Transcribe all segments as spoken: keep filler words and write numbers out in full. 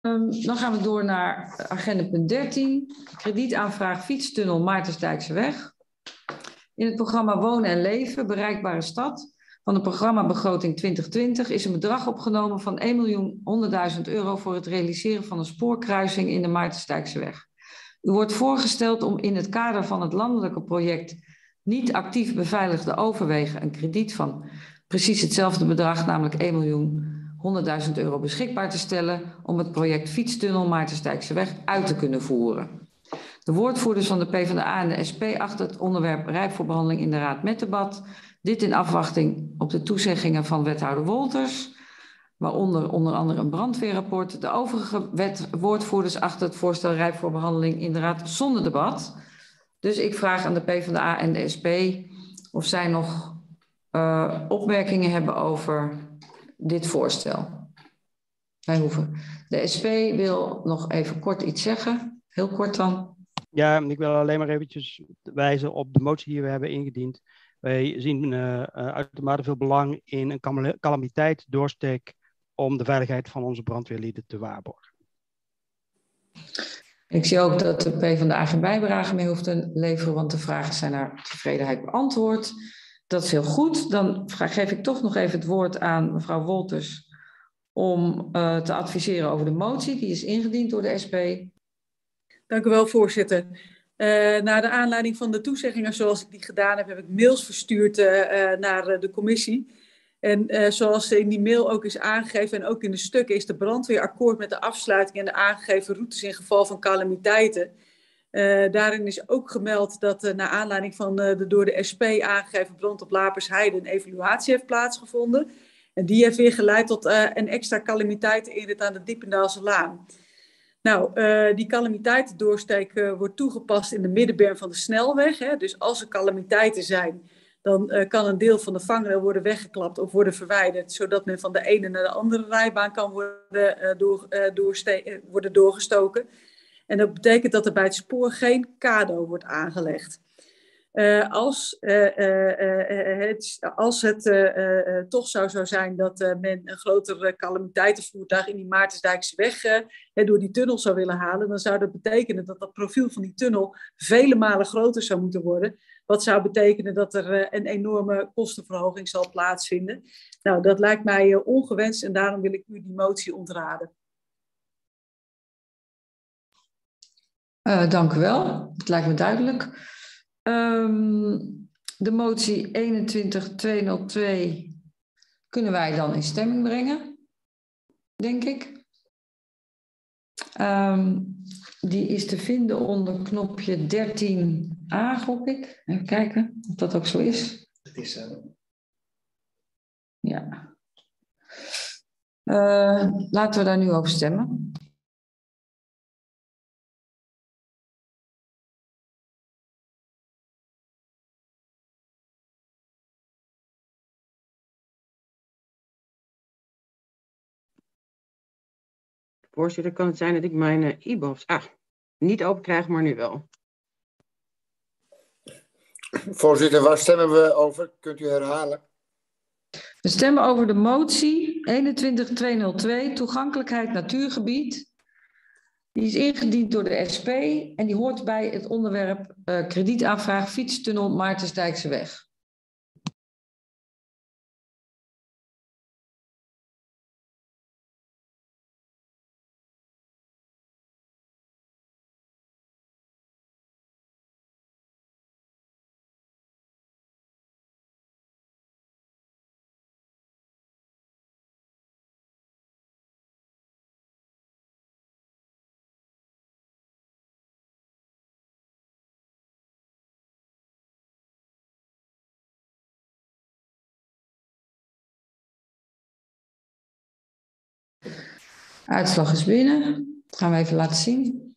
Um, dan gaan we door naar agenda punt dertien. Kredietaanvraag fietstunnel Maartensdijkseweg. In het programma Wonen en Leven, Bereikbare Stad van de programmabegroting twintig twintig is een bedrag opgenomen van één miljoen honderdduizend euro voor het realiseren van een spoorkruising in de Maartensdijkseweg. U wordt voorgesteld om in het kader van het landelijke project niet actief beveiligde overwegen een krediet van precies hetzelfde bedrag, namelijk één miljoen honderdduizend euro beschikbaar te stellen om het project Fietstunnel Maartensdijkseweg uit te kunnen voeren. De woordvoerders van de PvdA en de S P achten het onderwerp rijp voor behandeling in de Raad met debat. Dit in afwachting op de toezeggingen van wethouder Wolters, waaronder onder andere een brandweerrapport. De overige wet, woordvoerders achten het voorstel rijp voor behandeling in de Raad zonder debat. Dus ik vraag aan de PvdA en de S P of zij nog uh, opmerkingen hebben over dit voorstel. Wij hoeven. De S P wil nog even kort iets zeggen. Heel kort dan. Ja, ik wil alleen maar eventjes wijzen op de motie die we hebben ingediend. Wij zien uh, uitermate veel belang in een calamiteitsdoorsteek om de veiligheid van onze brandweerlieden te waarborgen. Ik zie ook dat de PvdA geen bijdrage meer hoeft te leveren, want de vragen zijn naar tevredenheid beantwoord. Dat is heel goed. Dan geef ik toch nog even het woord aan mevrouw Wolters om uh, te adviseren over de motie. Die is ingediend door de S P. Dank u wel, voorzitter. Uh, naar de aanleiding van de toezeggingen zoals ik die gedaan heb, heb ik mails verstuurd uh, uh, naar uh, de commissie. En uh, zoals in die mail ook is aangegeven en ook in de stukken is de brandweer akkoord met de afsluiting en de aangegeven routes in geval van calamiteiten. Uh, daarin is ook gemeld dat uh, naar aanleiding van uh, de door de S P aangegeven brand op Lapersheide een evaluatie heeft plaatsgevonden. En die heeft weer geleid tot uh, een extra calamiteiteninrit aan de Diependaalse Laan. Nou, uh, die calamiteitendoorsteek uh, wordt toegepast in de middenberm van de snelweg. Hè. Dus als er calamiteiten zijn, dan uh, kan een deel van de vangrail worden weggeklapt of worden verwijderd, zodat men van de ene naar de andere rijbaan kan worden, uh, door, uh, doorste- uh, worden doorgestoken. En dat betekent dat er bij het spoor geen kado wordt aangelegd. Uh, als, uh, uh, uh, het, als het uh, uh, toch zou zo zijn dat uh, men een groter calamiteitenvoertuig in die Maartensdijkseweg uh, uh, door die tunnel zou willen halen, dan zou dat betekenen dat dat profiel van die tunnel vele malen groter zou moeten worden. Wat zou betekenen dat er uh, een enorme kostenverhoging zal plaatsvinden. Nou, dat lijkt mij uh, ongewenst en daarom wil ik u die motie ontraden. Uh, dank u wel. Het lijkt me duidelijk. Um, de motie eenentwintig tweehonderdtwee kunnen wij dan in stemming brengen, denk ik. Um, die is te vinden onder knopje dertien a, gok ik. Even kijken of dat ook zo is. Het is zo. Ja. Uh, laten we daar nu over stemmen. Voorzitter, kan het zijn dat ik mijn uh, e-B O F's ah, niet open krijg, maar nu wel. Voorzitter, waar stemmen we over? Kunt u herhalen? We stemmen over de motie eenentwintig tweehonderdtwee, toegankelijkheid natuurgebied. Die is ingediend door de S P en die hoort bij het onderwerp uh, kredietaanvraag fietstunnel Maartensdijkseweg. Uitslag is binnen. Dat gaan we even laten zien.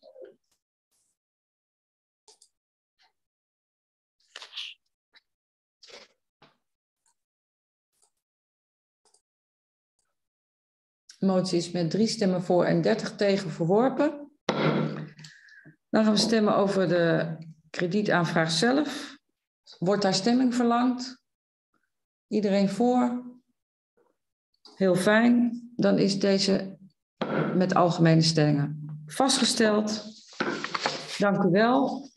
De motie is met drie stemmen voor en dertig tegen verworpen. Dan gaan we stemmen over de kredietaanvraag zelf. Wordt daar stemming verlangd? Iedereen voor? Heel fijn. Dan is deze met algemene stellingen. Vastgesteld. Dank u wel.